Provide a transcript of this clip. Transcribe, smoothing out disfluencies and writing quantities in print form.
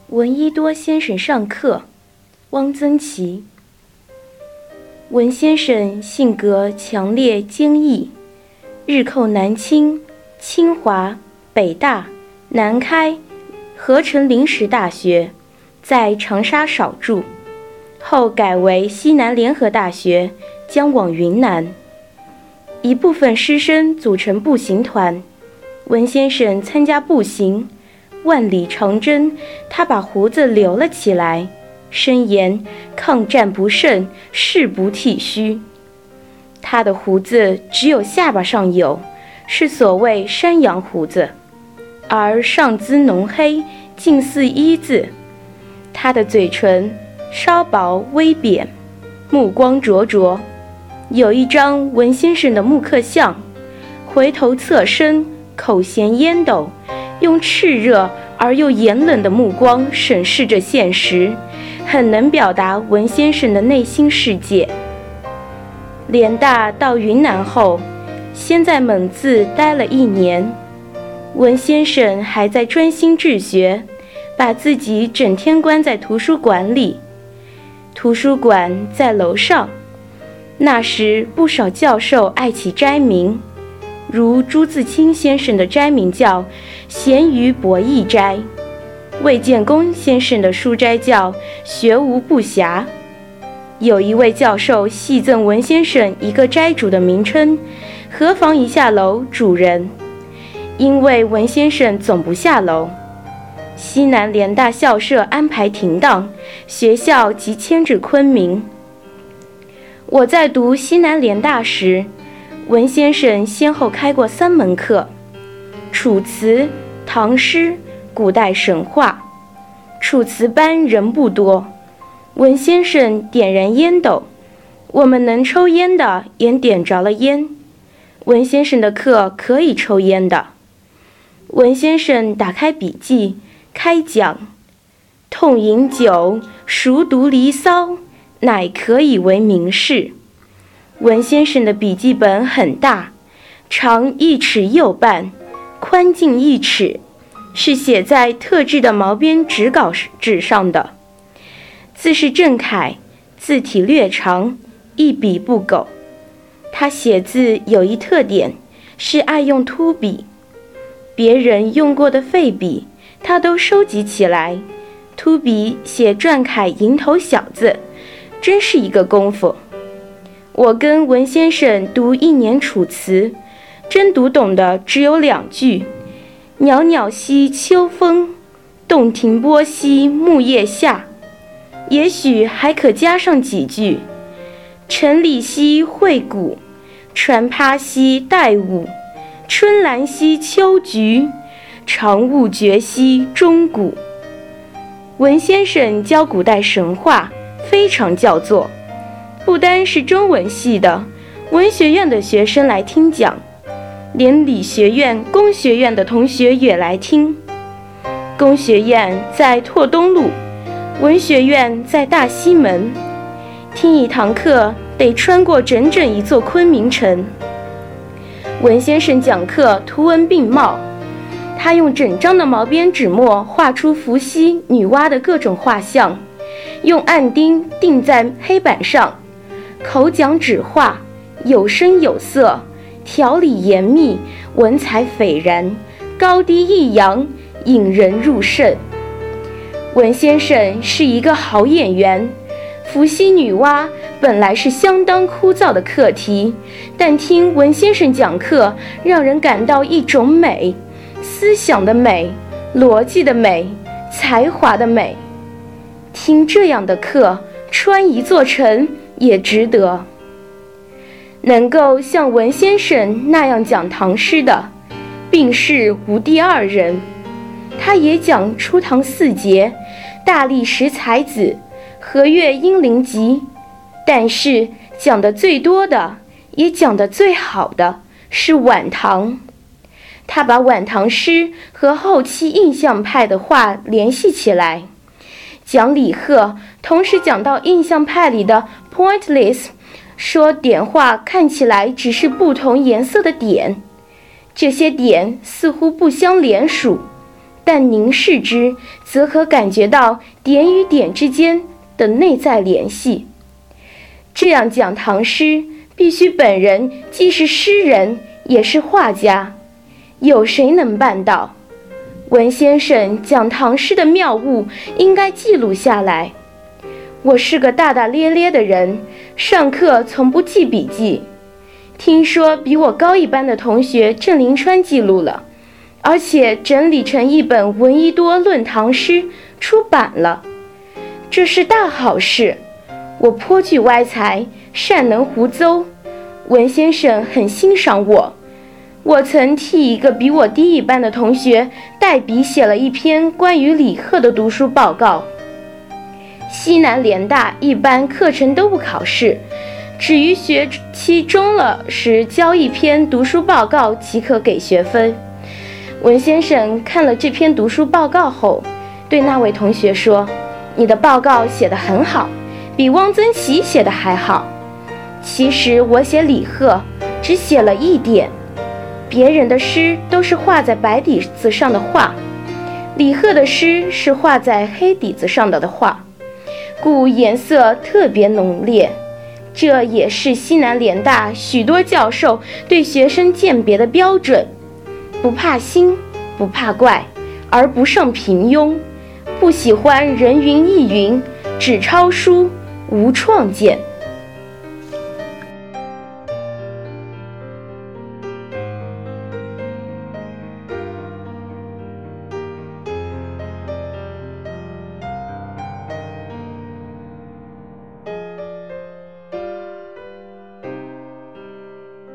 闻一多先生上课，汪曾祺。闻先生性格强烈坚毅，日寇南清、清华、北大、南开、合成临时大学，在长沙少住，后改为西南联合大学，将往云南。一部分师生组成步行团，闻先生参加步行，万里长征，他把胡子留了起来，声言抗战不胜，誓不剃须。他的胡子只有下巴上有，是所谓山羊胡子，而上姿浓黑，近似一字。他的嘴唇稍薄微扁，目光灼灼，有一张闻先生的木刻像，回头侧身，口衔烟斗，用炽热而又严冷的目光审视着现实，很能表达闻先生的内心世界。联大到云南后，先在蒙自待了1年，闻先生还在专心治学，把自己整天关在图书馆里。图书馆在楼上，那时不少教授爱起斋名，如朱自清先生的斋名叫闲鱼博弈斋，魏建功先生的书斋叫学无不暇。有一位教授戏赠闻先生一个斋主的名称，何妨一下楼主人，因为闻先生总不下楼。西南联大校舍安排停当，学校即迁至昆明。我在读西南联大时，闻先生先后开过3门课：楚辞、唐诗、古代神话。楚辞班人不多，闻先生点燃烟斗，我们能抽烟的也点着了烟。闻先生的课可以抽烟的。闻先生打开笔记，开讲：痛饮酒，熟读离骚，乃可以为名士。闻先生的笔记本很大，长1尺右半，宽近1尺，是写在特制的毛边纸稿纸上的。字是正楷，字体略长，一笔不苟。他写字有一特点，是爱用秃笔，别人用过的废笔他都收集起来，秃笔写篆楷蝇头小字，真是一个功夫。我跟闻先生读1年楚辞，真读懂的只有2句：袅袅兮秋风，洞庭波兮木叶下。也许还可加上几句：晨礼兮惠谷，船趴兮带舞，春兰兮秋菊，长物绝兮钟鼓。闻先生教古代神话非常叫座，不单是中文系的文学院的学生来听讲，连理学院、工学院的同学也来听。工学院在拓东路，文学院在大西门，听一堂课得穿过整整一座昆明城。闻先生讲课图文并茂，他用整张的毛边纸墨画出伏羲、女娲的各种画像，用暗钉钉在黑板上，口讲纸画，有声有色，条理严密，文采斐然，高低抑扬，引人入胜。闻先生是一个好演员，伏羲女娲本来是相当枯燥的课题，但听闻先生讲课，让人感到一种美，思想的美，逻辑的美，才华的美。听这样的课，穿一座城也值得。能够像闻先生那样讲唐诗的，并世无第2人。他也讲初唐4杰、大历十才子、和岳英灵集，但是讲的最多的，也讲的最好的是晚唐。他把晚唐诗和后期印象派的画联系起来，讲李贺，同时讲到印象派里的 pointless， 说点画看起来只是不同颜色的点，这些点似乎不相连属， 但凝视之，则可感觉到点与点之间的内在联系。这样讲唐诗，必须本人既是诗人，也是画家，有谁能办到？文先生讲唐诗的妙物，应该记录下来。我是个大大咧咧的人，上课从不记笔记。听说比我高一班的同学郑林川记录了，而且整理成一本《闻一多论唐诗》出版了，这是大好事。我颇具歪才，善能胡诌，文先生很欣赏我。我曾替一个比我低一班的同学代笔写了一篇关于李贺的读书报告。西南联大一般课程都不考试，只于学期中了时交一篇读书报告即可给学分。文先生看了这篇读书报告后，对那位同学说：“你的报告写得很好，比汪曾祺写的还好。其实我写李贺只写了一点，别人的诗都是画在白底子上的画，李贺的诗是画在黑底子上的画，故颜色特别浓烈。这也是西南联大许多教授对学生鉴别的标准，不怕新，不怕怪，而不胜平庸，不喜欢人云亦云，只抄书，无创见。”